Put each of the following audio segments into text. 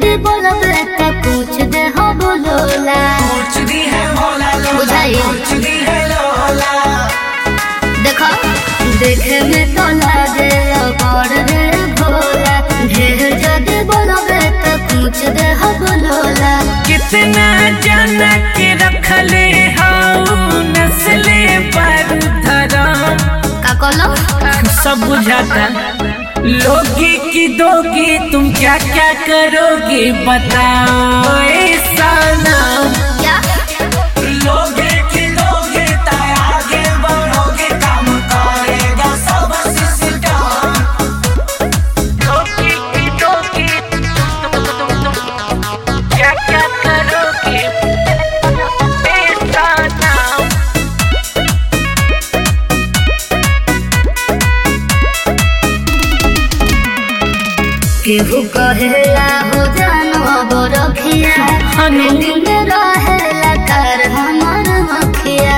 जदि बोलबे त पूछ दे हो बोलोला पूछ दी है भोला लोला बुझाई पूछ दी है लोला। देखो देखे में तो लागे बड़ रे भोला ढेर जदि बोलबे त पूछ दे हो बोलोला। कितना जाना के रखले हाउ नस्ले बारूदराम का कहलो सब बुझाता। लोगी की दोगी तुम क्या क्या करोगे बताओ ऐसा नाम क्या लोगे की दोगे ताय आगे बढ़ोगे काम करेगा सब सिस्टम। लोगी की दोगी तुम क्या क्या करोगे ऐसा नाम। केहू कहेला हो जानो बरखिया दिन रहेला कर हमर मखिया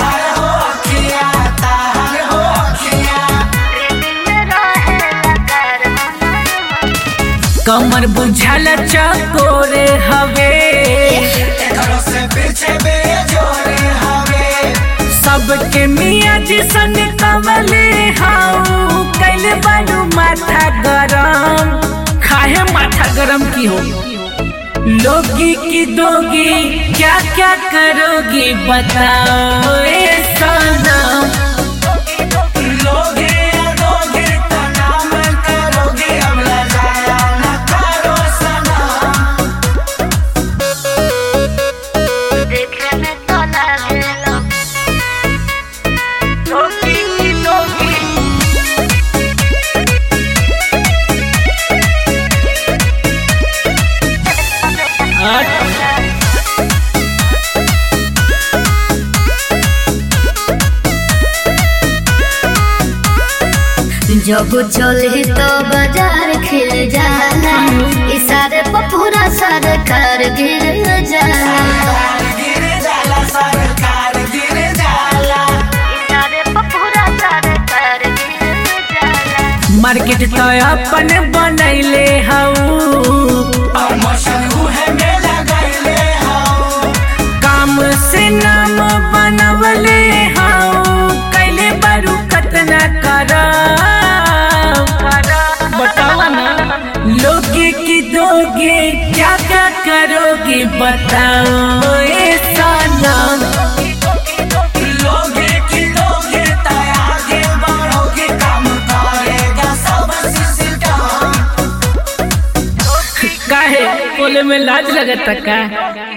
कमर बुझल चकोरे हवे से पीछे बेजोरे हवे सबके मियाँ जिसन कमले हाउ कैल बारू माथा गरम खाए माथा गरम की हो। लोगी की दोगी क्या क्या करोगी बताओ ऐसा नाम लोगे या दोगे तो नाम करोगे अब लजाया न करो सनम। देखे में तो लागेला लोगी की दोगी जब चले तो बाजार खिल जाला इशारे पर पूरा सरकार गिर जाला सरकार गिर जाला इशारे पर पूरा सरकार गिर जाला। मार्केट तो अपन बनैले हाउ प्रमोशन उहे में लगैले हाउ काम से नाम बनवले हाउ कैले बारू कतना करा बतावा ना। लोगे की दोगे क्या क्या करोगे बताओ ऐसा नाम लोगे की दोगे ताय आगे बढ़ोगे काम करेगा सब सिस्टम। काहे बोले में लाज लगता का।